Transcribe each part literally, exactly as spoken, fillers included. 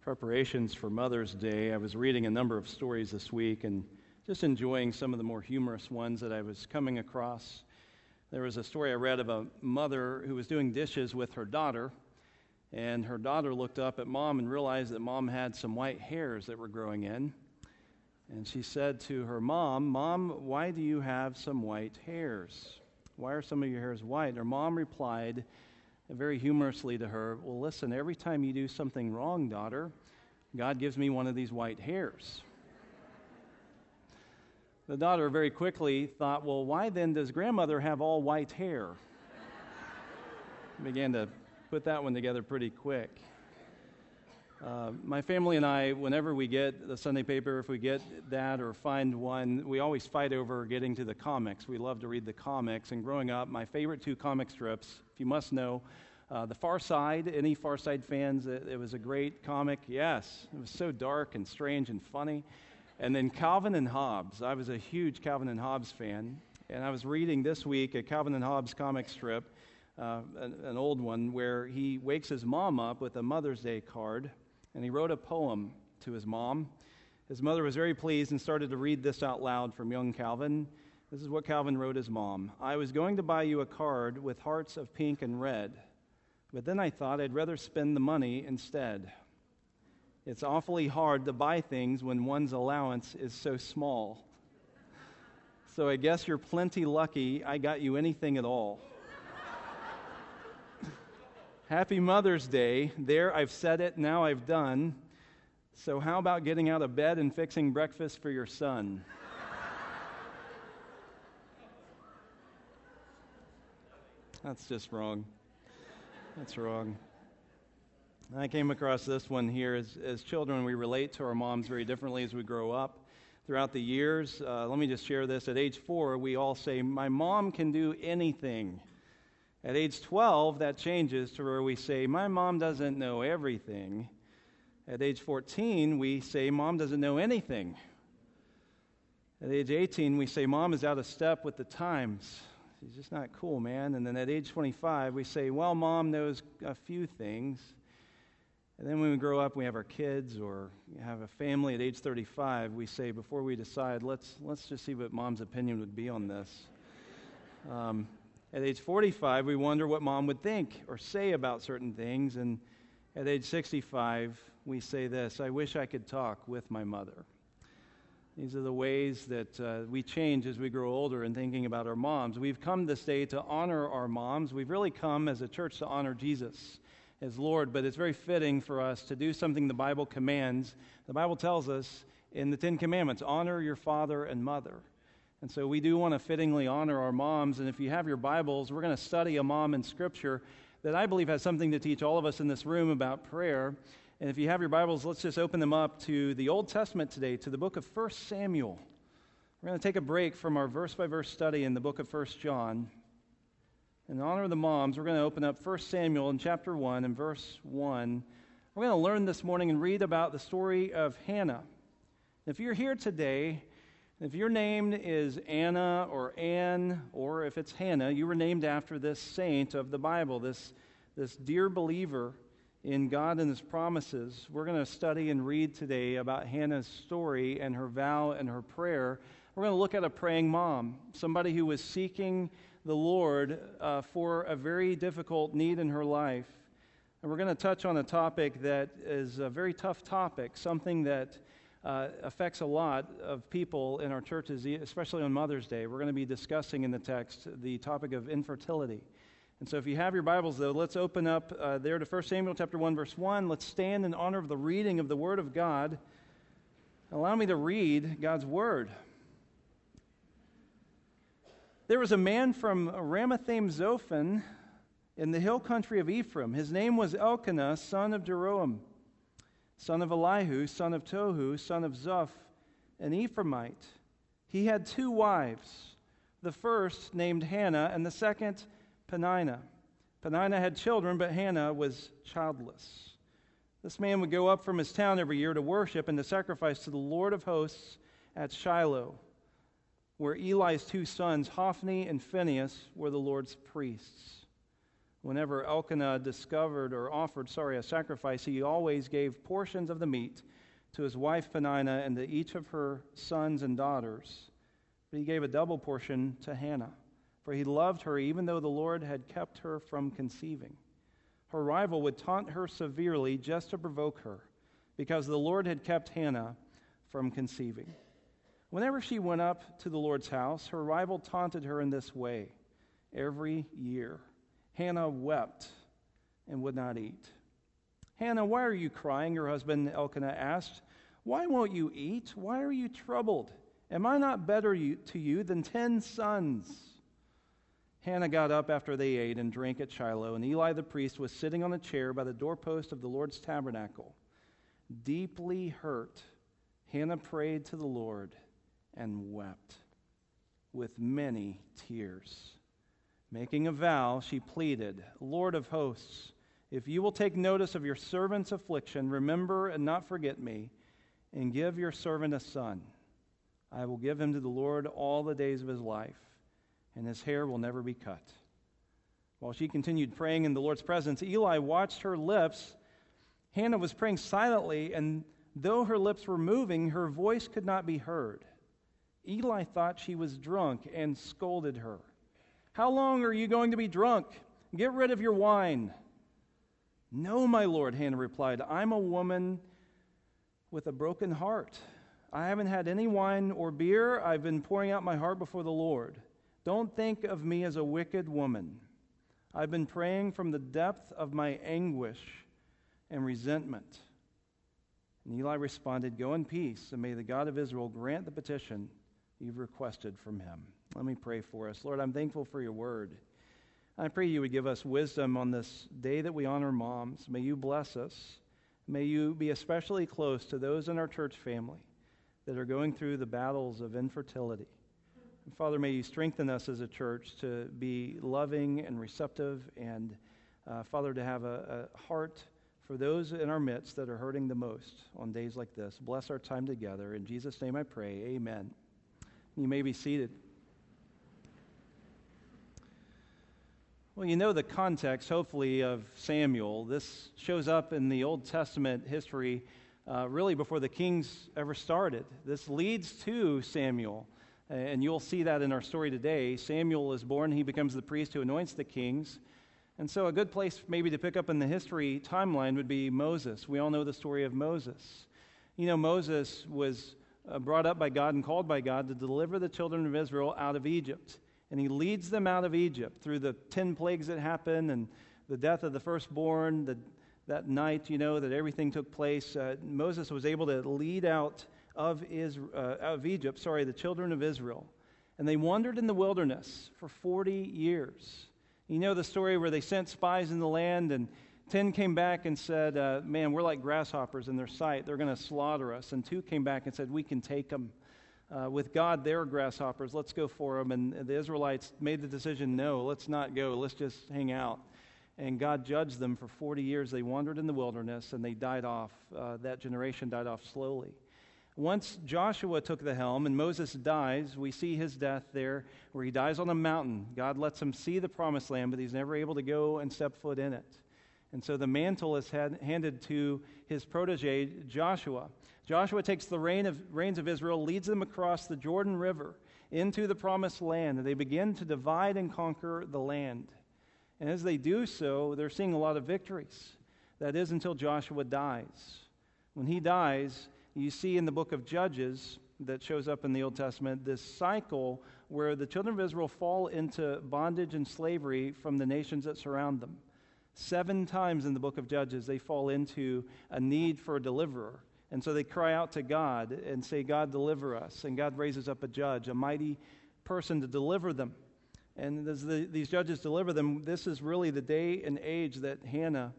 preparations for Mother's Day, I was reading a number of stories this week and just enjoying some of the more humorous ones that I was coming across. There was a story I read of a mother who was doing dishes with her daughter, and her daughter looked up at Mom and realized that Mom had some white hairs that were growing in. And she said to her mom, "Mom, why do you have some white hairs? Why are some of your hairs white?" And her mom replied very humorously to her, "Well, listen, every time you do something wrong, daughter, God gives me one of these white hairs." The daughter very quickly thought, "Well, why then does grandmother have all white hair?" Began to put that one together pretty quick. Uh, my family and I, whenever we get the Sunday paper, if we get that or find one, we always fight over getting to the comics. We love to read the comics. And growing up, my favorite two comic strips, if you must know, uh, The Far Side. Any Far Side fans? It, it was a great comic. Yes, it was so dark and strange and funny. And then Calvin and Hobbes. I was a huge Calvin and Hobbes fan. And I was reading this week a Calvin and Hobbes comic strip, uh, an, an old one, where he wakes his mom up with a Mother's Day card. And he wrote a poem to his mom. His mother was very pleased and started to read this out loud from young Calvin. This is what Calvin wrote his mom. "I was going to buy you a card with hearts of pink and red, but then I thought I'd rather spend the money instead. It's awfully hard to buy things when one's allowance is so small. So I guess you're plenty lucky I got you anything at all. Happy Mother's Day. There, I've said it, now I've done. So how about getting out of bed and fixing breakfast for your son?" That's just wrong. That's wrong. I came across this one here. As, as children, we relate to our moms very differently as we grow up. Throughout the years, uh, let me just share this. At age four, we all say, "My mom can do anything." At age twelve, that changes to where we say, "My mom doesn't know everything." At age fourteen, we say, "Mom doesn't know anything." At age eighteen, we say, "Mom is out of step with the times. She's just not cool, man." And then at age twenty-five, we say, "Well, Mom knows a few things." And then when we grow up, we have our kids or have a family at age thirty-five, we say, before we decide, let's let's just see what Mom's opinion would be on this. Um, At age forty-five, we wonder what Mom would think or say about certain things. And at age sixty-five, we say this: "I wish I could talk with my mother." These are the ways that uh, we change as we grow older in thinking about our moms. We've come this day to honor our moms. We've really come as a church to honor Jesus as Lord, but it's very fitting for us to do something the Bible commands. The Bible tells us in the Ten Commandments, honor your father and mother. And so we do want to fittingly honor our moms. And if you have your Bibles, we're going to study a mom in Scripture that I believe has something to teach all of us in this room about prayer. And if you have your Bibles, let's just open them up to the Old Testament today, to the book of First Samuel. We're going to take a break from our verse-by-verse study in the book of First John. In honor of the moms, we're going to open up First Samuel in chapter one and verse one. We're going to learn this morning and read about the story of Hannah. If you're here today, if your name is Anna or Ann, or if it's Hannah, you were named after this saint of the Bible, this, this dear believer in God and His promises. We're going to study and read today about Hannah's story and her vow and her prayer. We're going to look at a praying mom, somebody who was seeking the Lord uh, for a very difficult need in her life. And we're going to touch on a topic that is a very tough topic, something that Uh, affects a lot of people in our churches, especially on Mother's Day. We're going to be discussing in the text the topic of infertility. And so if you have your Bibles, though, let's open up uh, there to First Samuel chapter one, verse one. Let's stand in honor of the reading of the Word of God. Allow me to read God's Word. "There was a man from Ramathaim Zophim in the hill country of Ephraim. His name was Elkanah, son of Jeroham, son of Elihu, son of Tohu, son of Zoph, an Ephraimite. He had two wives, the first named Hannah, and the second Peninnah. Peninnah had children, but Hannah was childless. This man would go up from his town every year to worship and to sacrifice to the Lord of hosts at Shiloh, where Eli's two sons, Hophni and Phinehas, were the Lord's priests. Whenever Elkanah discovered or offered, sorry, a sacrifice, he always gave portions of the meat to his wife Peninnah and to each of her sons and daughters. But he gave a double portion to Hannah, for he loved her even though the Lord had kept her from conceiving. Her rival would taunt her severely just to provoke her, because the Lord had kept Hannah from conceiving. Whenever she went up to the Lord's house, her rival taunted her in this way every year. Hannah wept and would not eat. "Hannah, why are you crying?" her husband Elkanah asked. "Why won't you eat? Why are you troubled? Am I not better to you than ten sons?" Hannah got up after they ate and drank at Shiloh, and Eli the priest was sitting on a chair by the doorpost of the Lord's tabernacle. Deeply hurt, Hannah prayed to the Lord and wept with many tears. Making a vow, she pleaded, "Lord of hosts, if you will take notice of your servant's affliction, remember and not forget me, and give your servant a son. I will give him to the Lord all the days of his life, and his hair will never be cut." While she continued praying in the Lord's presence, Eli watched her lips. Hannah was praying silently, and though her lips were moving, her voice could not be heard. Eli thought she was drunk and scolded her. "How long are you going to be drunk? Get rid of your wine." "No, my lord," Hannah replied. "I'm a woman with a broken heart. I haven't had any wine or beer. I've been pouring out my heart before the Lord. Don't think of me as a wicked woman. I've been praying from the depth of my anguish and resentment." And Eli responded, "Go in peace, and may the God of Israel grant the petition you've requested from him." Let me pray for us. Lord, I'm thankful for your word. I pray you would give us wisdom on this day that we honor moms. May you bless us. May you be especially close to those in our church family that are going through the battles of infertility. And Father, may you strengthen us as a church to be loving and receptive, and uh, Father, to have a, a heart for those in our midst that are hurting the most on days like this. Bless our time together. In Jesus' name I pray, amen. You may be seated. Well, you know the context, hopefully, of Samuel. This shows up in the Old Testament history uh, really before the kings ever started. This leads to Samuel, and you'll see that in our story today. Samuel is born. He becomes the priest who anoints the kings. And so a good place maybe to pick up in the history timeline would be Moses. We all know the story of Moses. You know, Moses was uh, brought up by God and called by God to deliver the children of Israel out of Egypt. And he leads them out of Egypt through the ten plagues that happened and the death of the firstborn, the, that night, you know, that everything took place. Uh, Moses was able to lead out of, Israel, uh, out of Egypt, sorry, the children of Israel. And they wandered in the wilderness for forty years. You know the story where they sent spies in the land, and ten came back and said, uh, man, we're like grasshoppers in their sight. They're going to slaughter us. And two came back and said, we can take them. Uh, with God, they're grasshoppers. Let's go for them. And the Israelites made the decision, no, let's not go. Let's just hang out. And God judged them for forty years. They wandered in the wilderness, and they died off. Uh, that generation died off slowly. Once Joshua took the helm and Moses dies, we see his death there where he dies on a mountain. God lets him see the promised land, but he's never able to go and step foot in it. And so the mantle is had, handed to his protege, Joshua. Joshua takes the reign of, reins of Israel, leads them across the Jordan River into the promised land, and they begin to divide and conquer the land. And as they do so, they're seeing a lot of victories. That is until Joshua dies. When he dies, you see in the book of Judges that shows up in the Old Testament this cycle where the children of Israel fall into bondage and slavery from the nations that surround them. Seven times in the book of Judges, they fall into a need for a deliverer. And so they cry out to God and say, God, deliver us. And God raises up a judge, a mighty person to deliver them. And as the, these judges deliver them, this is really the day and age that Hannah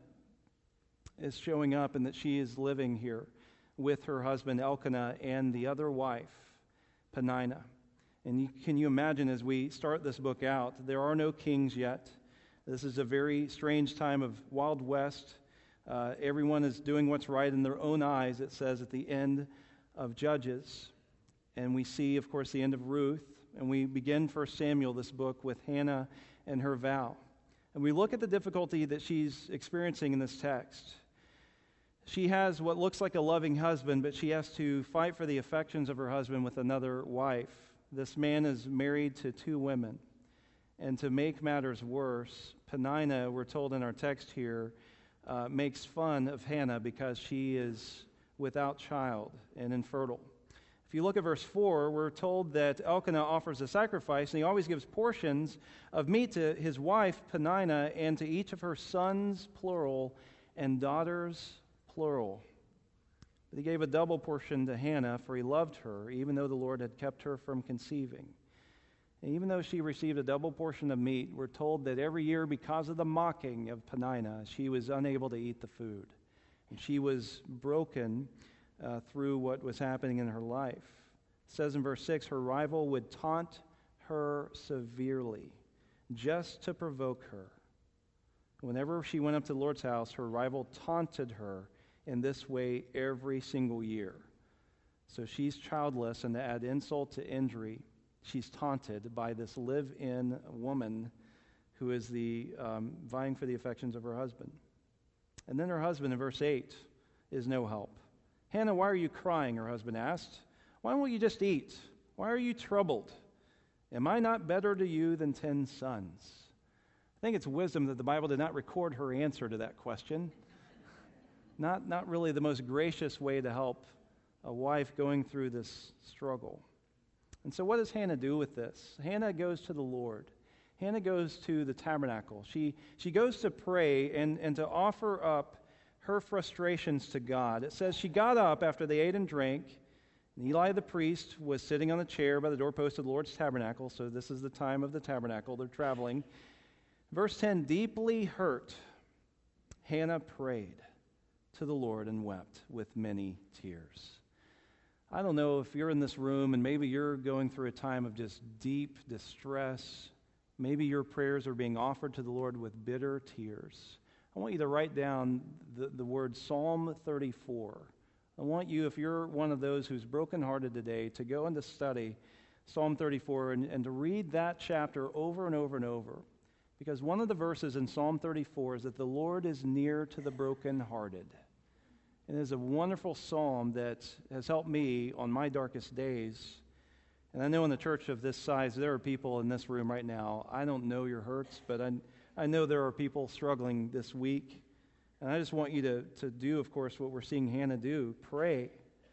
is showing up and that she is living here with her husband Elkanah and the other wife, Peninnah. And you, can you imagine as we start this book out, there are no kings yet. This is a very strange time of Wild West. Uh, everyone is doing what's right in their own eyes, it says at the end of Judges. And we see, of course, the end of Ruth. And we begin First Samuel, this book, with Hannah and her vow. And we look at the difficulty that she's experiencing in this text. She has what looks like a loving husband, but she has to fight for the affections of her husband with another wife. This man is married to two women. And to make matters worse, Peninnah, we're told in our text here, uh, makes fun of Hannah because she is without child and infertile. If you look at verse four, we're told that Elkanah offers a sacrifice, and he always gives portions of meat to his wife, Peninnah, and to each of her sons, plural, and daughters, plural. But he gave a double portion to Hannah, for he loved her, even though the Lord had kept her from conceiving. And even though she received a double portion of meat, we're told that every year, because of the mocking of Peninnah, she was unable to eat the food. And she was broken uh, through what was happening in her life. It says in verse six, her rival would taunt her severely, just to provoke her. Whenever she went up to the Lord's house, her rival taunted her in this way every single year. So she's childless, and to add insult to injury, she's taunted by this live-in woman who is the um, vying for the affections of her husband. And then her husband, in verse eight, is no help. Hannah, why are you crying? Her husband asked. Why won't you just eat? Why are you troubled? Am I not better to you than ten sons? I think it's wisdom that the Bible did not record her answer to that question. Not, not really the most gracious way to help a wife going through this struggle. And so what does Hannah do with this? Hannah goes to the Lord. Hannah goes to the tabernacle. She, she goes to pray and, and to offer up her frustrations to God. It says she got up after they ate and drank, and Eli the priest was sitting on the chair by the doorpost of the Lord's tabernacle, so this is the time of the tabernacle. They're traveling. Verse ten, deeply hurt, Hannah prayed to the Lord and wept with many tears. I don't know if you're in this room and maybe you're going through a time of just deep distress. Maybe your prayers are being offered to the Lord with bitter tears. I want you to write down the, the word Psalm thirty-four. I want you, if you're one of those who's brokenhearted today, to go and to study Psalm thirty-four and, and to read that chapter over and over and over. Because one of the verses in Psalm thirty-four is that the Lord is near to the brokenhearted. And it is a wonderful psalm that has helped me on my darkest days. And I know in the church of this size, there are people in this room right now. I don't know your hurts, but I, I know there are people struggling this week. And I just want you to, to do, of course, what we're seeing Hannah do. Pray.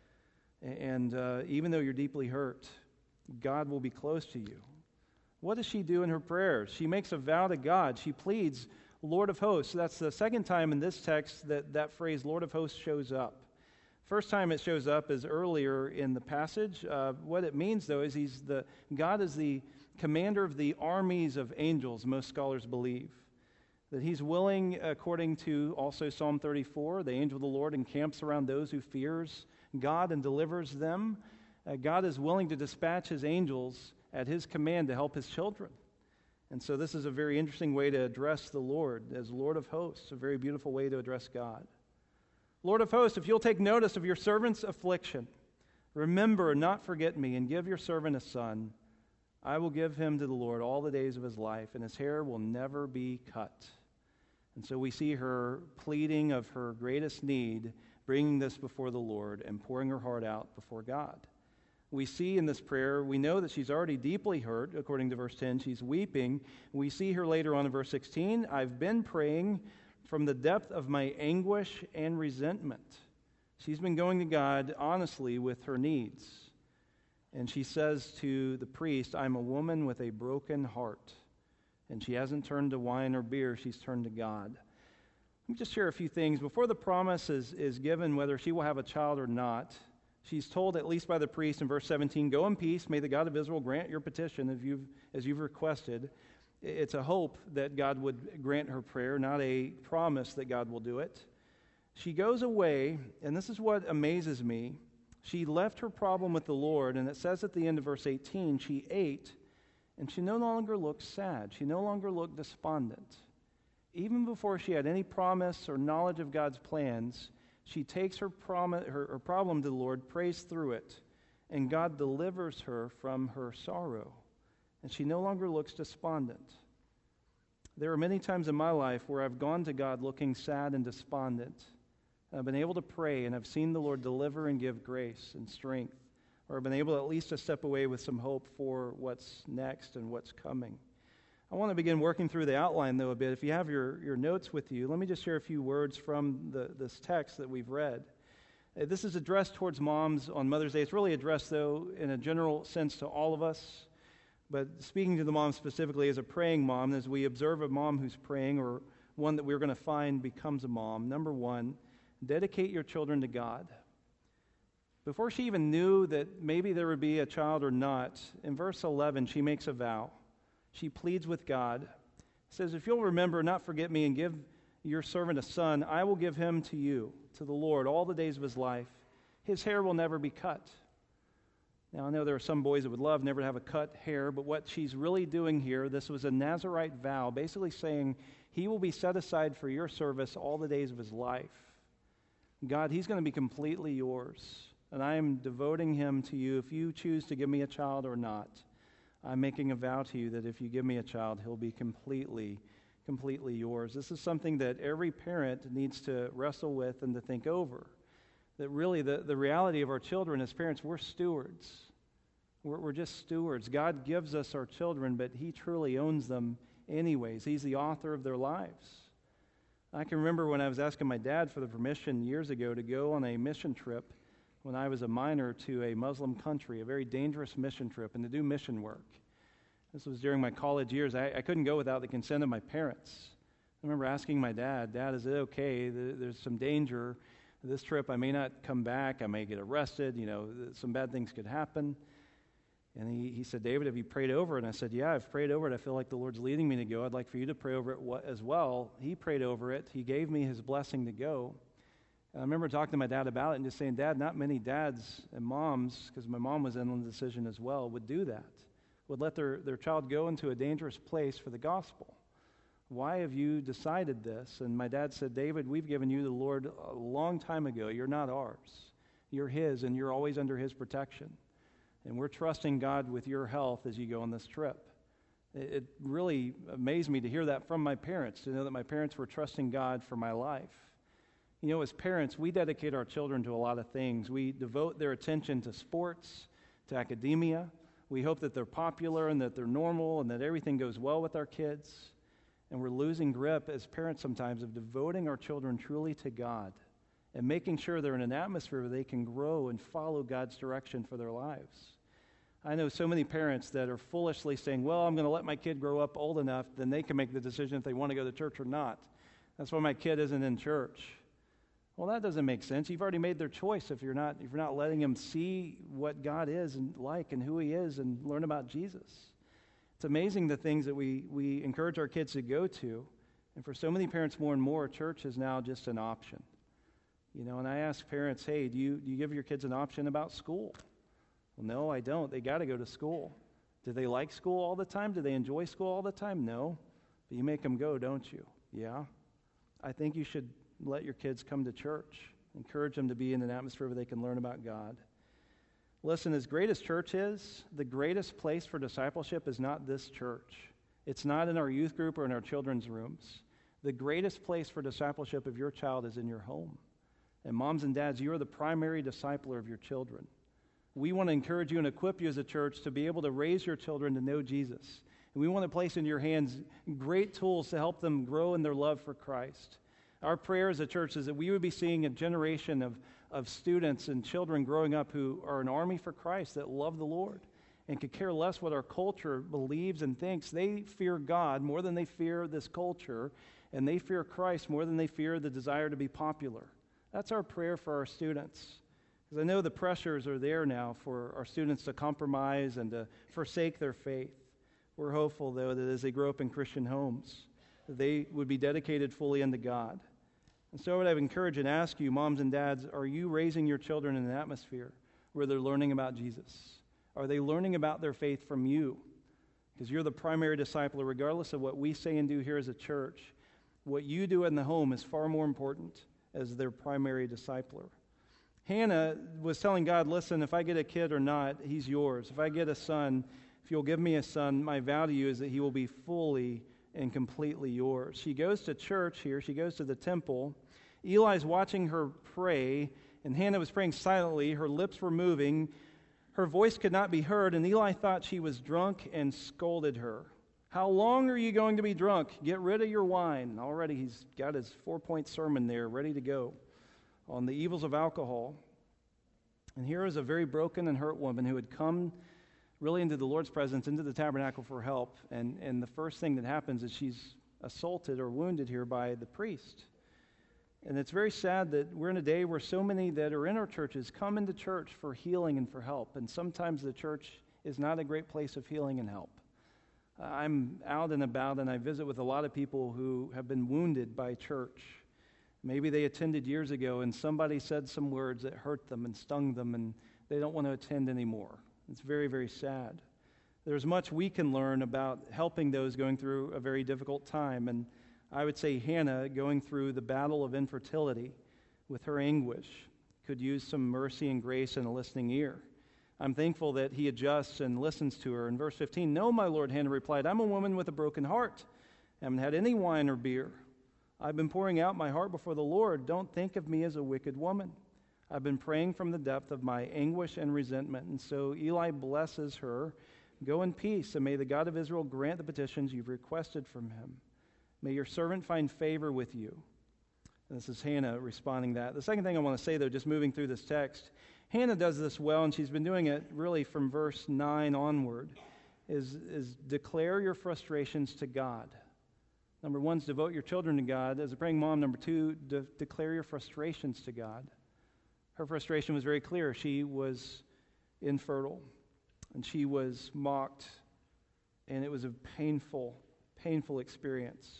And uh, even though you're deeply hurt, God will be close to you. What does she do in her prayers? She makes a vow to God. She pleads, Lord of hosts. That's the second time in this text that that phrase, Lord of hosts, shows up. First time it shows up is earlier in the passage. Uh, what it means, though, is he's the God is the commander of the armies of angels, most scholars believe. That he's willing, according to also Psalm thirty-four, the angel of the Lord encamps around those who fears God and delivers them. Uh, God is willing to dispatch his angels at his command to help his children. And so this is a very interesting way to address the Lord as Lord of hosts, a very beautiful way to address God. Lord of hosts, if you'll take notice of your servant's affliction, remember, not forget me, and give your servant a son. I will give him to the Lord all the days of his life, and his hair will never be cut. And so we see her pleading of her greatest need, bringing this before the Lord and pouring her heart out before God. We see in this prayer, we know that she's already deeply hurt, according to verse ten. She's weeping. We see her later on in verse sixteen. I've been praying from the depth of my anguish and resentment. She's been going to God honestly with her needs. And she says to the priest, I'm a woman with a broken heart. And she hasn't turned to wine or beer, she's turned to God. Let me just share a few things. Before the promise is, is given, whether she will have a child or not, she's told, at least by the priest in verse seventeen, go in peace, may the God of Israel grant your petition as you've, as you've requested. It's a hope that God would grant her prayer, not a promise that God will do it. She goes away, and this is what amazes me. She left her problem with the Lord, and it says at the end of verse eighteen, she ate, and she no longer looked sad. She no longer looked despondent. Even before she had any promise or knowledge of God's plans, she takes her, prom- her, her problem to the Lord, prays through it, and God delivers her from her sorrow. And she no longer looks despondent. There are many times in my life where I've gone to God looking sad and despondent. I've been able to pray, and I've seen the Lord deliver and give grace and strength, or I've been able at least to step away with some hope for what's next and what's coming. I want to begin working through the outline, though, a bit. If you have your, your notes with you, let me just share a few words from the, this text that we've read. Uh, This is addressed towards moms on Mother's Day. It's really addressed, though, in a general sense to all of us. But speaking to the mom specifically as a praying mom, as we observe a mom who's praying, or one that we're going to find becomes a mom, number one, dedicate your children to God. Before she even knew that maybe there would be a child or not, in verse eleven, she makes a vow. She pleads with God. It says, if you'll remember, not forget me, and give your servant a son, I will give him to you, to the Lord, all the days of his life. His hair will never be cut. Now, I know there are some boys that would love never to have a cut hair, but what she's really doing here, this was a Nazirite vow, basically saying he will be set aside for your service all the days of his life. God, he's going to be completely yours, and I am devoting him to you if you choose to give me a child or not. I'm making a vow to you that if you give me a child, he'll be completely, completely yours. This is something that every parent needs to wrestle with and to think over. That really the, the reality of our children as parents, we're stewards. We're, we're just stewards. God gives us our children, but he truly owns them anyways. He's the author of their lives. I can remember when I was asking my dad for the permission years ago to go on a mission trip when I was a minor to a Muslim country, a very dangerous mission trip, and to do mission work. This was during my college years. I, I couldn't go without the consent of my parents. I remember asking my dad, Dad, is it okay? There's some danger. This trip, I may not come back. I may get arrested. You know, some bad things could happen. And he, he said, David, have you prayed over it? And I said, yeah, I've prayed over it. I feel like the Lord's leading me to go. I'd like for you to pray over it as well. He prayed over it. He gave me his blessing to go. And I remember talking to my dad about it and just saying, Dad, not many dads and moms, because my mom was in on the decision as well, would do that, would let their, their child go into a dangerous place for the gospel. Why have you decided this? And my dad said, David, we've given you the Lord a long time ago. You're not ours. You're his, and you're always under his protection. And we're trusting God with your health as you go on this trip. It, it really amazed me to hear that from my parents, to know that my parents were trusting God for my life. You know, as parents, we dedicate our children to a lot of things. We devote their attention to sports, to academia. We hope that they're popular and that they're normal and that everything goes well with our kids. And we're losing grip as parents sometimes of devoting our children truly to God and making sure they're in an atmosphere where they can grow and follow God's direction for their lives. I know so many parents that are foolishly saying, well, I'm going to let my kid grow up old enough, then they can make the decision if they want to go to church or not. That's why my kid isn't in church. Well, that doesn't make sense. You've already made their choice if you're not if you're not letting them see what God is and like and who he is and learn about Jesus. It's amazing the things that we, we encourage our kids to go to. And for so many parents more and more, church is now just an option. You know, and I ask parents, hey, do you, do you give your kids an option about school? Well, no, I don't. They got to go to school. Do they like school all the time? Do they enjoy school all the time? No. But you make them go, don't you? Yeah. I think you should let your kids come to church. Encourage them to be in an atmosphere where they can learn about God. Listen, as great as church is, the greatest place for discipleship is not this church. It's not in our youth group or in our children's rooms. The greatest place for discipleship of your child is in your home. And moms and dads, you are the primary discipler of your children. We want to encourage you and equip you as a church to be able to raise your children to know Jesus. And we want to place in your hands great tools to help them grow in their love for Christ. Our prayer as a church is that we would be seeing a generation of, of students and children growing up who are an army for Christ, that love the Lord and could care less what our culture believes and thinks. They fear God more than they fear this culture, and they fear Christ more than they fear the desire to be popular. That's our prayer for our students. Because I know the pressures are there now for our students to compromise and to forsake their faith. We're hopeful, though, that as they grow up in Christian homes, they would be dedicated fully unto God. And so what I would encourage and ask you, moms and dads, are you raising your children in an atmosphere where they're learning about Jesus? Are they learning about their faith from you? Because you're the primary discipler, regardless of what we say and do here as a church. What you do in the home is far more important as their primary discipler. Hannah was telling God, listen, if I get a kid or not, he's yours. If I get a son, if you'll give me a son, my vow to you is that he will be fully and completely yours. She goes to church here. She goes to the temple. Eli's watching her pray, and Hannah was praying silently. Her lips were moving. Her voice could not be heard, and Eli thought she was drunk and scolded her. How long are you going to be drunk? Get rid of your wine. Already he's got his four-point sermon there ready to go on the evils of alcohol. And here is a very broken and hurt woman who had come really into the Lord's presence, into the tabernacle for help. And, and the first thing that happens is she's assaulted or wounded here by the priest. And it's very sad that we're in a day where so many that are in our churches come into church for healing and for help. And sometimes the church is not a great place of healing and help. I'm out and about, and I visit with a lot of people who have been wounded by church. Maybe they attended years ago, and somebody said some words that hurt them and stung them, and they don't want to attend anymore. It's very, very sad. There's much we can learn about helping those going through a very difficult time, and I would say Hannah, going through the battle of infertility with her anguish, could use some mercy and grace and a listening ear. I'm thankful that he adjusts and listens to her. In verse fifteen, "No, my lord," Hannah replied, "I'm a woman with a broken heart. I haven't had any wine or beer. I've been pouring out my heart before the Lord. Don't think of me as a wicked woman. I've been praying from the depth of my anguish and resentment." And so Eli blesses her. "Go in peace, and may the God of Israel grant the petitions you've requested from him. May your servant find favor with you." And this is Hannah responding to that. The second thing I want to say, though, just moving through this text, Hannah does this well, and she's been doing it really from verse nine onward, is, is declare your frustrations to God. Number one is devote your children to God. As a praying mom, number two, de- declare your frustrations to God. Her frustration was very clear. She was infertile, and she was mocked, and it was a painful, painful experience.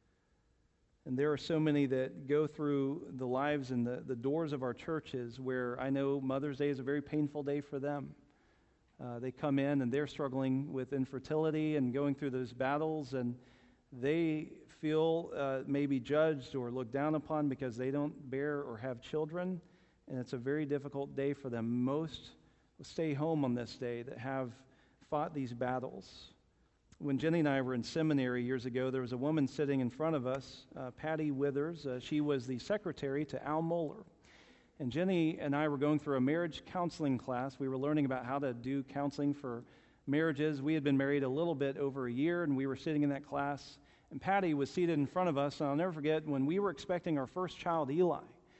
And there are so many that go through the lives and the, the doors of our churches where I know Mother's Day is a very painful day for them. Uh, they come in and they're struggling with infertility and going through those battles, and they feel uh, maybe judged or looked down upon because they don't bear or have children, and it's a very difficult day for them. Most stay home on this day that have fought these battles. When Jenny and I were in seminary years ago, there was a woman sitting in front of us, uh, Patty Withers. Uh, she was the secretary to Al Mohler. And Jenny and I were going through a marriage counseling class. We were learning about how to do counseling for marriages. We had been married a little bit over a year, and we were sitting in that class. And Patty was seated in front of us, and I'll never forget when we were expecting our first child, Eli.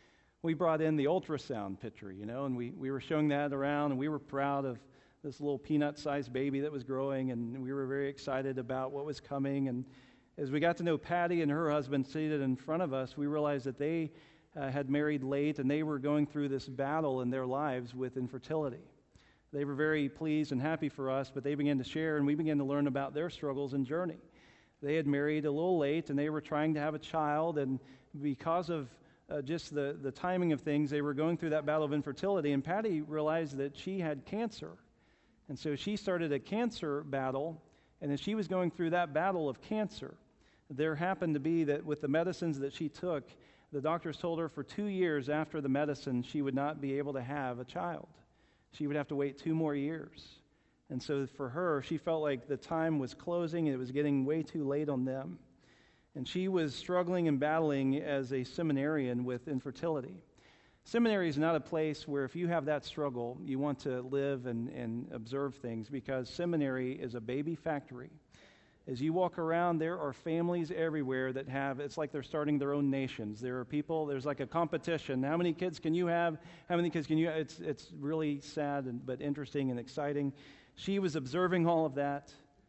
We brought in the ultrasound picture, you know, and we, we were showing that around, and we were proud of this little peanut-sized baby that was growing, and we were very excited about what was coming. And as we got to know Patty and her husband seated in front of us, we realized that they uh, had married late, and they were going through this battle in their lives with infertility. They were very pleased and happy for us, but they began to share, and we began to learn about their struggles and journey. They had married a little late, and they were trying to have a child, and because of uh, just the, the timing of things, they were going through that battle of infertility, and Patty realized that she had cancer. And so she started a cancer battle, and as she was going through that battle of cancer, there happened to be that with the medicines that she took, the doctors told her for two years after the medicine she would not be able to have a child. She would have to wait two more years. And so for her, she felt like the time was closing and it was getting way too late on them. And she was struggling and battling as a seminarian with infertility. Seminary is not a place where if you have that struggle, you want to live and, and observe things, because seminary is a baby factory. As you walk around, there are families everywhere that have, it's like they're starting their own nations. There are people, there's like a competition. How many kids can you have? How many kids can you have? It's, it's really sad and, but interesting and exciting. She was observing all of that,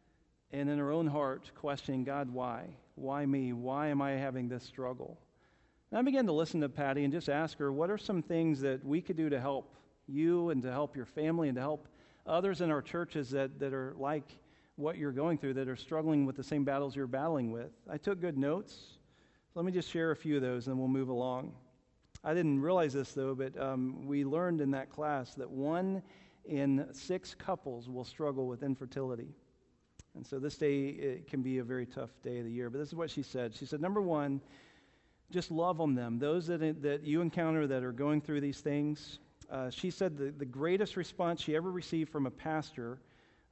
and in her own heart questioning, God, why? Why me? Why am I having this struggle? And I began to listen to Patty and just ask her, what are some things that we could do to help you and to help your family and to help others in our churches that, that are like what you're going through, that are struggling with the same battles you're battling with? I took good notes. Let me just share a few of those, and then we'll move along. I didn't realize this, though, but um, we learned in that class that one in six couples will struggle with infertility. And so this day, it can be a very tough day of the year. But this is what she said. She said, number one, just love on them. Those that, that you encounter that are going through these things. Uh, she said the, the greatest response she ever received from a pastor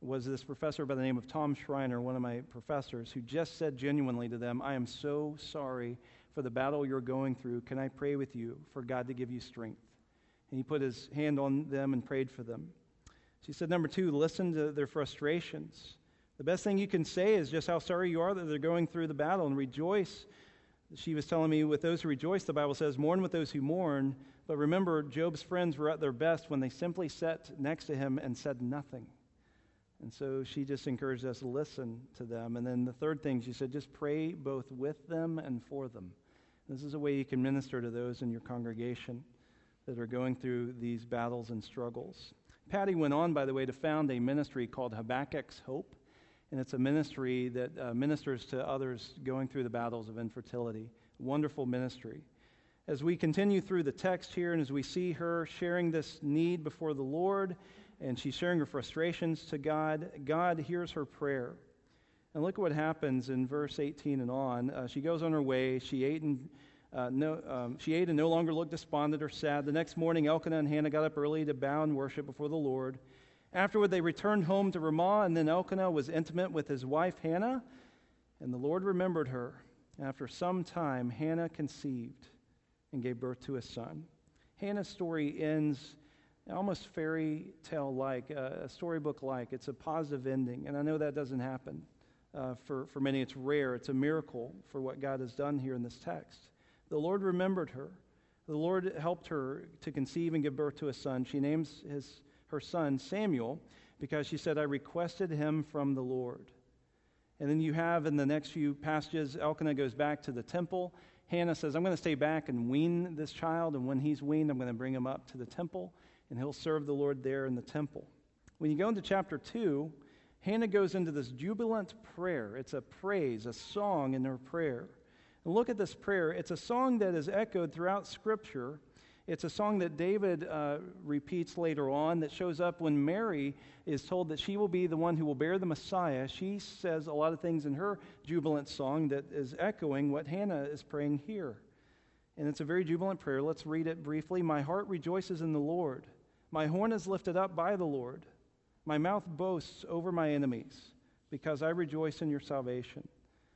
was this professor by the name of Tom Schreiner, one of my professors, who just said genuinely to them, I am so sorry for the battle you're going through. Can I pray with you for God to give you strength? And he put his hand on them and prayed for them. She said, number two, listen to their frustrations. The best thing you can say is just how sorry you are that they're going through the battle, and rejoice. She was telling me, with those who rejoice, the Bible says, mourn with those who mourn. But remember, Job's friends were at their best when they simply sat next to him and said nothing. And so she just encouraged us to listen to them. And then the third thing, she said, just pray both with them and for them. This is a way you can minister to those in your congregation that are going through these battles and struggles. Patty went on, by the way, to found a ministry called Habakkuk's Hope. And it's a ministry that uh, ministers to others going through the battles of infertility. Wonderful ministry. As we continue through the text here, and as we see her sharing this need before the Lord, and she's sharing her frustrations to God, God hears her prayer. And look at what happens in verse eighteen and on. Uh, she goes on her way. She ate and uh, no, um, she ate and no longer looked despondent or sad. The next morning, Elkanah and Hannah got up early to bow and worship before the Lord. Afterward, they returned home to Ramah, and then Elkanah was intimate with his wife Hannah, and the Lord remembered her. After some time, Hannah conceived and gave birth to a son. Hannah's story ends almost fairy tale-like, uh, a storybook-like. It's a positive ending, and I know that doesn't happen. Uh, for, for many, it's rare. It's a miracle for what God has done here in this text. The Lord remembered her. The Lord helped her to conceive and give birth to a son. She names his her son Samuel because she said, I requested him from the Lord. And then you have in the next few passages, Elkanah goes back to the temple. Hannah says, I'm going to stay back and wean this child, and when he's weaned, I'm going to bring him up to the temple, and he'll serve the Lord there in the temple. When you go into chapter two, Hannah goes into this jubilant prayer. It's a praise, a song in her prayer. And look at this prayer. It's a song that is echoed throughout Scripture. It's a song that David uh, repeats later on that shows up when Mary is told that she will be the one who will bear the Messiah. She says a lot of things in her jubilant song that is echoing what Hannah is praying here. And it's a very jubilant prayer. Let's read it briefly. My heart rejoices in the Lord. My horn is lifted up by the Lord. My mouth boasts over my enemies because I rejoice in your salvation.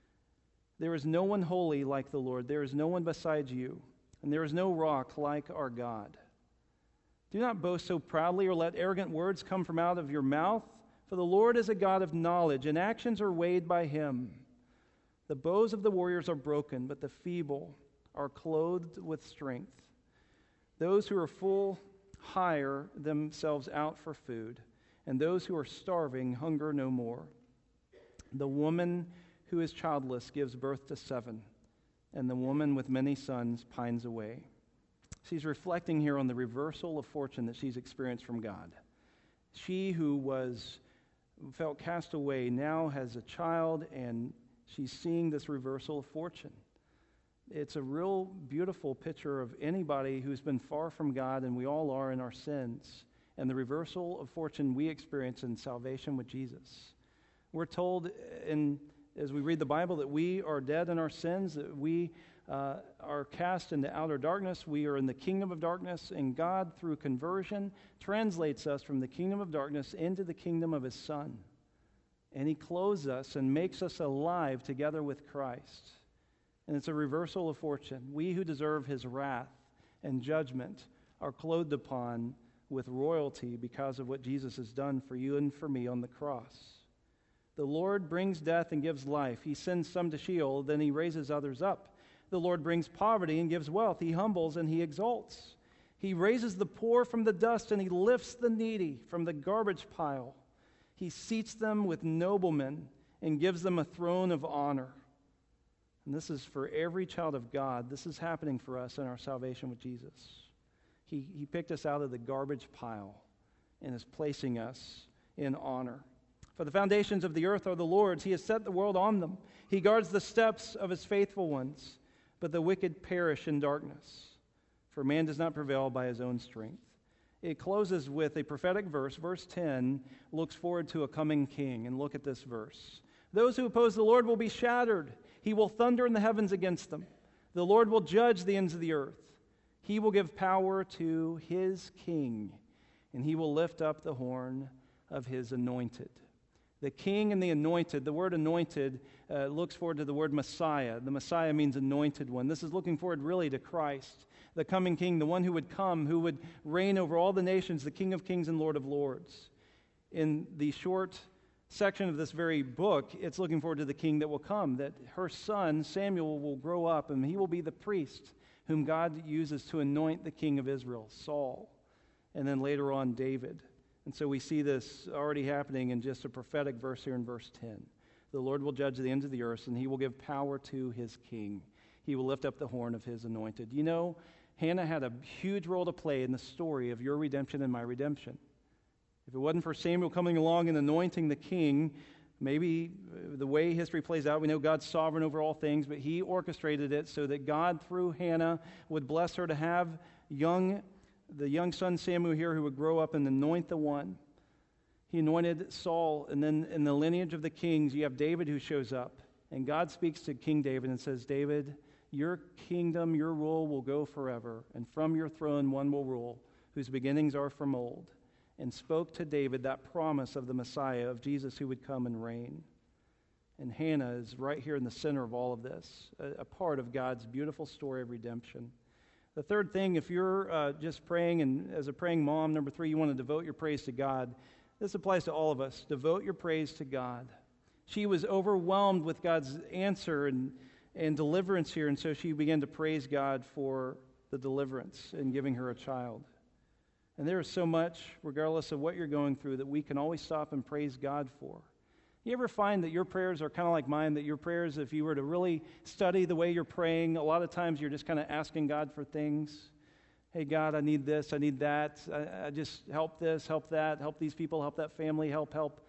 There is no one holy like the Lord. There is no one besides you. And there is no rock like our God. Do not boast so proudly or let arrogant words come from out of your mouth, for the Lord is a God of knowledge, and actions are weighed by him. The bows of the warriors are broken, but the feeble are clothed with strength. Those who are full hire themselves out for food, and those who are starving hunger no more. The woman who is childless gives birth to seven, and the woman with many sons pines away. She's reflecting here on the reversal of fortune that she's experienced from God. She who was felt cast away now has a child, and she's seeing this reversal of fortune. It's a real beautiful picture of anybody who's been far from God, and we all are in our sins, and the reversal of fortune we experience in salvation with Jesus. We're told in as we read the Bible that we are dead in our sins, that we uh, are cast into outer darkness. We are in the kingdom of darkness, and God, through conversion, translates us from the kingdom of darkness into the kingdom of his Son. And he clothes us and makes us alive together with Christ. And it's a reversal of fortune. We who deserve his wrath and judgment are clothed upon with royalty because of what Jesus has done for you and for me on the cross. The Lord brings death and gives life. He sends some to Sheol, then he raises others up. The Lord brings poverty and gives wealth. He humbles and he exalts. He raises the poor from the dust, and he lifts the needy from the garbage pile. He seats them with noblemen and gives them a throne of honor. And this is for every child of God. This is happening for us in our salvation with Jesus. He, he picked us out of the garbage pile and is placing us in honor. For the foundations of the earth are the Lord's. He has set the world on them. He guards the steps of his faithful ones, but the wicked perish in darkness. For man does not prevail by his own strength. It closes with a prophetic verse. Verse ten looks forward to a coming king. And look at this verse. Those who oppose the Lord will be shattered. He will thunder in the heavens against them. The Lord will judge the ends of the earth. He will give power to his king, and he will lift up the horn of his anointed. The king and the anointed. The word anointed uh, looks forward to the word Messiah. The Messiah means anointed one. This is looking forward really to Christ, the coming king, the one who would come, who would reign over all the nations, the King of kings and Lord of lords. In the short section of this very book, it's looking forward to the king that will come, that her son, Samuel, will grow up, and he will be the priest whom God uses to anoint the king of Israel, Saul, and then later on David. And so we see this already happening in just a prophetic verse here in verse ten. The Lord will judge the ends of the earth, and he will give power to his king. He will lift up the horn of his anointed. You know, Hannah had a huge role to play in the story of your redemption and my redemption. If it wasn't for Samuel coming along and anointing the king, maybe the way history plays out, we know God's sovereign over all things, but he orchestrated it so that God, through Hannah, would bless her to have young the young son Samuel here who would grow up and anoint the one. He anointed Saul, and then in the lineage of the kings, you have David who shows up. And God speaks to King David and says, David, your kingdom, your rule will go forever, and from your throne one will rule, whose beginnings are from old. And spoke to David that promise of the Messiah, of Jesus who would come and reign. And Hannah is right here in the center of all of this, a, a part of God's beautiful story of redemption. The third thing, if you're uh, just praying, and as a praying mom, number three, you want to devote your praise to God. This applies to all of us. Devote your praise to God. She was overwhelmed with God's answer and, and deliverance here, and so she began to praise God for the deliverance and giving her a child. And there is so much, regardless of what you're going through, that we can always stop and praise God for. You ever find that your prayers are kind of like mine, that your prayers, if you were to really study the way you're praying, a lot of times you're just kind of asking God for things. Hey, God, I need this, I need that. I, I just help this, help that, help these people, help that family, help, help.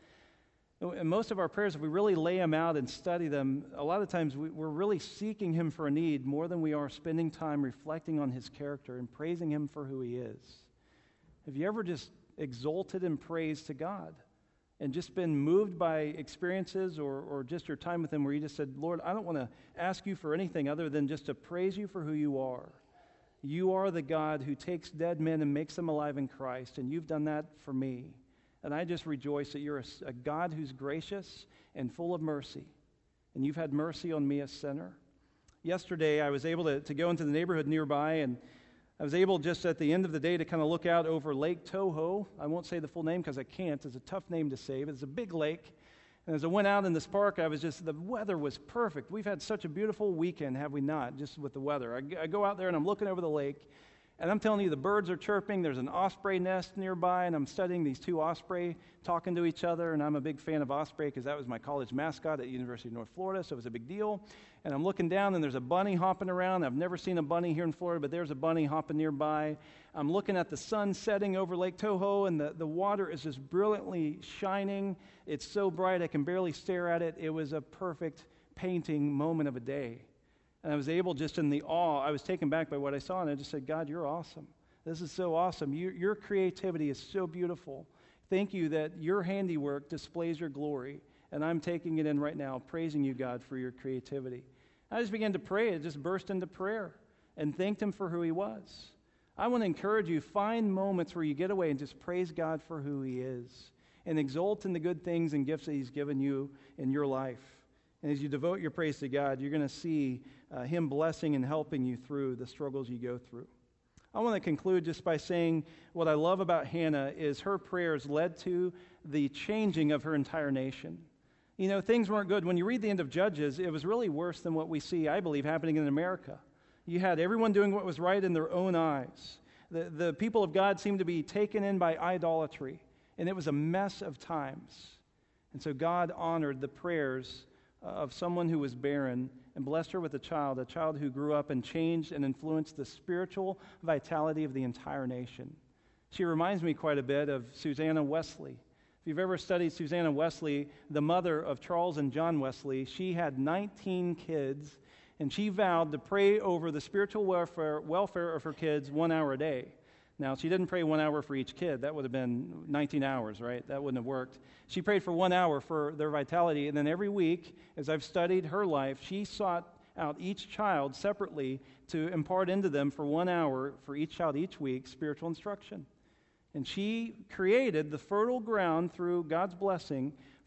And most of our prayers, if we really lay them out and study them, a lot of times we, we're really seeking Him for a need more than we are spending time reflecting on His character and praising Him for who He is. Have you ever just exalted in praise to God? And just been moved by experiences or, or just your time with Him where you just said, Lord, I don't want to ask you for anything other than just to praise you for who you are. You are the God who takes dead men and makes them alive in Christ, and you've done that for me. And I just rejoice that you're a, a God who's gracious and full of mercy, and you've had mercy on me, a sinner. Yesterday, I was able to, to go into the neighborhood nearby, and I was able just at the end of the day to kind of look out over Lake Toho. I won't say the full name because I can't. It's a tough name to say, but it's a big lake. And as I went out in this park, I was just, the weather was perfect. We've had such a beautiful weekend, have we not, just with the weather. I, I go out there and I'm looking over the lake, and I'm telling you, the birds are chirping. There's an osprey nest nearby, and I'm studying these two osprey talking to each other, and I'm a big fan of osprey because that was my college mascot at University of North Florida, so it was a big deal. And I'm looking down, and there's a bunny hopping around. I've never seen a bunny here in Florida, but there's a bunny hopping nearby. I'm looking at the sun setting over Lake Toho, and the, the water is just brilliantly shining. It's so bright I can barely stare at it. It was a perfect painting moment of a day. And I was able, just in the awe, I was taken back by what I saw, and I just said, God, you're awesome. This is so awesome. You, your creativity is so beautiful. Thank you that your handiwork displays your glory, and I'm taking it in right now, praising you, God, for your creativity. I just began to pray. It just burst into prayer and thanked Him for who He was. I want to encourage you, find moments where you get away and just praise God for who He is and exult in the good things and gifts that He's given you in your life. And as you devote your praise to God, you're going to see uh, Him blessing and helping you through the struggles you go through. I want to conclude just by saying what I love about Hannah is her prayers led to the changing of her entire nation. You know, things weren't good. When you read the end of Judges, it was really worse than what we see, I believe, happening in America. You had everyone doing what was right in their own eyes. The, the people of God seemed to be taken in by idolatry, and it was a mess of times. And so God honored the prayers of someone who was barren and blessed her with a child, a child who grew up and changed and influenced the spiritual vitality of the entire nation. She reminds me quite a bit of Susanna Wesley. If you've ever studied Susanna Wesley, the mother of Charles and John Wesley, she had nineteen kids, and she vowed to pray over the spiritual welfare, welfare of her kids one hour a day. Now, she didn't pray one hour for each kid. That would have been nineteen hours, right? That wouldn't have worked. She prayed for one hour for their vitality, and then every week, as I've studied her life, she sought out each child separately to impart into them for one hour for each child each week spiritual instruction. And she created the fertile ground through God's blessing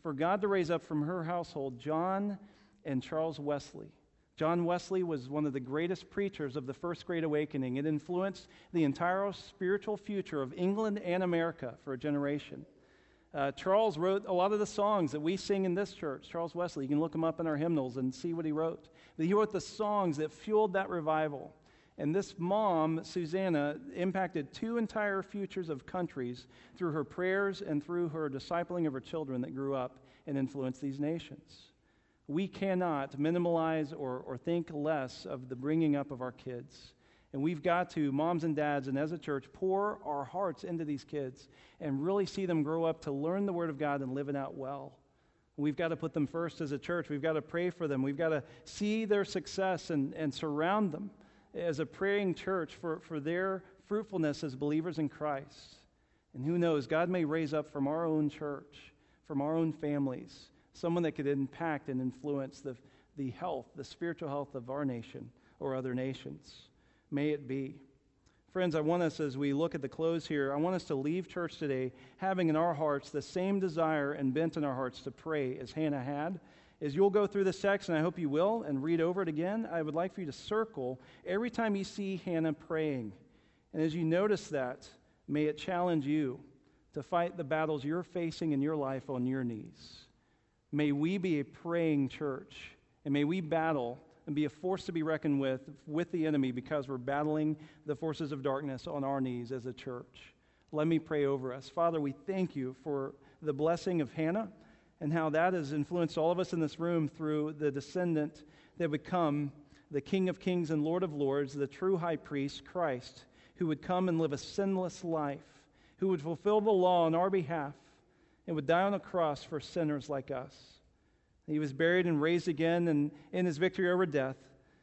for God to raise up from her household John and Charles Wesley. John Wesley was one of the greatest preachers of the First Great Awakening. It influenced the entire spiritual future of England and America for a generation. Uh, Charles wrote a lot of the songs that we sing in this church. Charles Wesley, you can look him up in our hymnals and see what he wrote. But he wrote the songs that fueled that revival. And this mom, Susanna, impacted two entire futures of countries through her prayers and through her discipling of her children that grew up and influenced these nations. We cannot minimalize or, or think less of the bringing up of our kids. And we've got to, moms and dads, and as a church, pour our hearts into these kids and really see them grow up to learn the Word of God and live it out well. We've got to put them first as a church. We've got to pray for them. We've got to see their success and, and surround them as a praying church for, for their fruitfulness as believers in Christ. And who knows, God may raise up from our own church, from our own families, someone that could impact and influence the, the health, the spiritual health of our nation or other nations. May it be. Friends, I want us, as we look at the close here, I want us to leave church today having in our hearts the same desire and bent in our hearts to pray as Hannah had. As you'll go through this text, and I hope you will, and read over it again, I would like for you to circle every time you see Hannah praying. And as you notice that, may it challenge you to fight the battles you're facing in your life on your knees. May we be a praying church, and may we battle and be a force to be reckoned with with the enemy because we're battling the forces of darkness on our knees as a church. Let me pray over us. Father, we thank you for the blessing of Hannah and how that has influenced all of us in this room through the descendant that would come, the King of Kings and Lord of Lords, the true high priest, Christ, who would come and live a sinless life, who would fulfill the law on our behalf and would die on a cross for sinners like us. He was buried and raised again, and in his victory over death,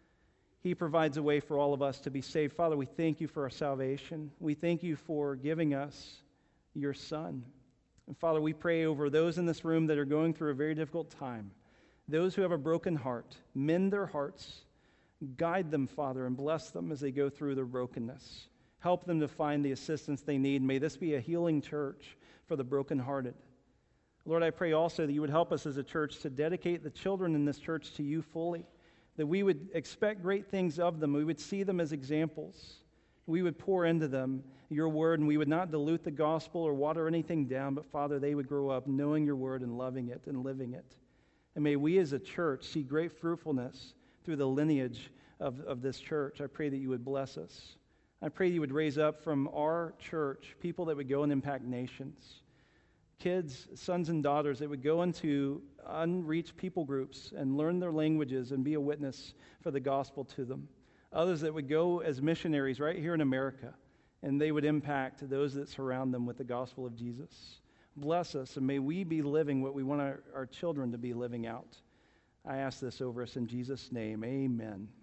he provides a way for all of us to be saved. Father, we thank you for our salvation. We thank you for giving us your Son. And Father, we pray over those in this room that are going through a very difficult time, those who have a broken heart. Mend their hearts. Guide them, Father, and bless them as they go through their brokenness. Help them to find the assistance they need. May this be a healing church for the brokenhearted. Lord, I pray also that you would help us as a church to dedicate the children in this church to you fully, that we would expect great things of them. We would see them as examples. We would pour into them your word, and we would not dilute the gospel or water anything down, but Father, they would grow up knowing your word and loving it and living it. And may we as a church see great fruitfulness through the lineage of, of this church. I pray that you would bless us. I pray you would raise up from our church people that would go and impact nations. Kids, sons and daughters that would go into unreached people groups and learn their languages and be a witness for the gospel to them. Others that would go as missionaries right here in America, and they would impact those that surround them with the gospel of Jesus. Bless us, and may we be living what we want our, our children to be living out. I ask this over us in Jesus' name. Amen.